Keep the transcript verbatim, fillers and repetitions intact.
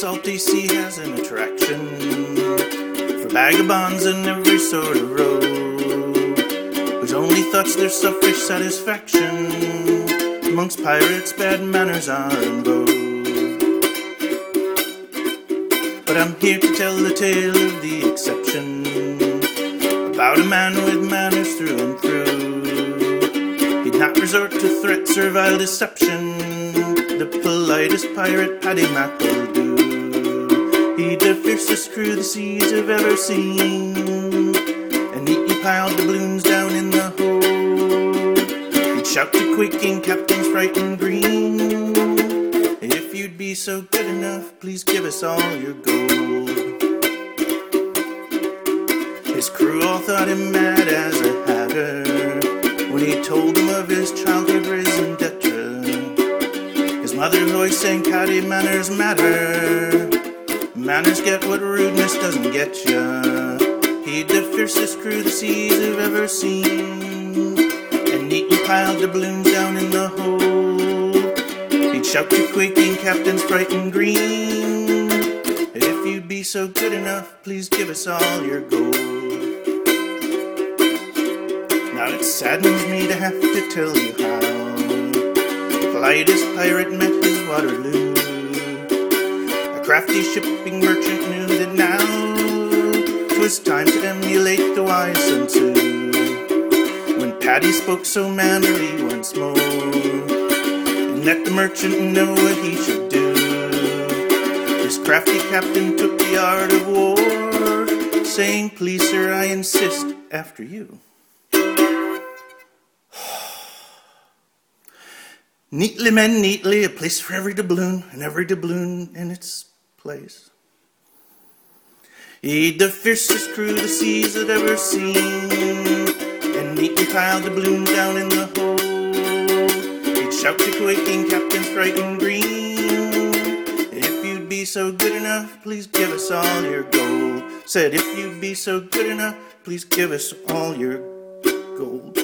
salty sea has an attraction for vagabonds in every sort of road, whose only thoughts their selfish satisfaction. Amongst pirates bad manners are in vogue. But I'm here to tell the tale of the exception, about a man with manners through and through. He'd not resort to threats or vile deception, the politest pirate Paddy Mack will do. He'd the fiercest crew the seas have ever seen, and neatly piled doubloons down in the hold. He'd shout to quaking captains bright and green, if you'd be so good enough, please give us all your gold. His crew all thought him mad as a hatter when he told them of his childhood raison d'etre. His mother voice sang, "Paddy, manners matter. Manners get what rudeness doesn't get ya." He'd the fiercest crew the seas have ever seen, and neatly piled doubloons down in the hold. He'd shout to quaking captains bright and green, if you'd be so good enough, please give us all your gold. Now it saddens me to have to tell you how the politest pirate met his Waterloo. A crafty shipping merchant knew that now 'twas time to emulate the wise Sun Tzu, when Paddy spoke so mannerly once more, and let the merchant know what he should do. This crafty captain took the art of war, saying, "Please sir, I insist after you." Neatly, men, neatly, a place for every doubloon, and every doubloon in its place. He'd the fiercest crew the seas had ever seen, and neatly piled doubloons down in the hold. He'd shout to quaking captains bright and green, if you'd be so good enough, please give us all your gold. Said, if you'd be so good enough, please give us all your gold.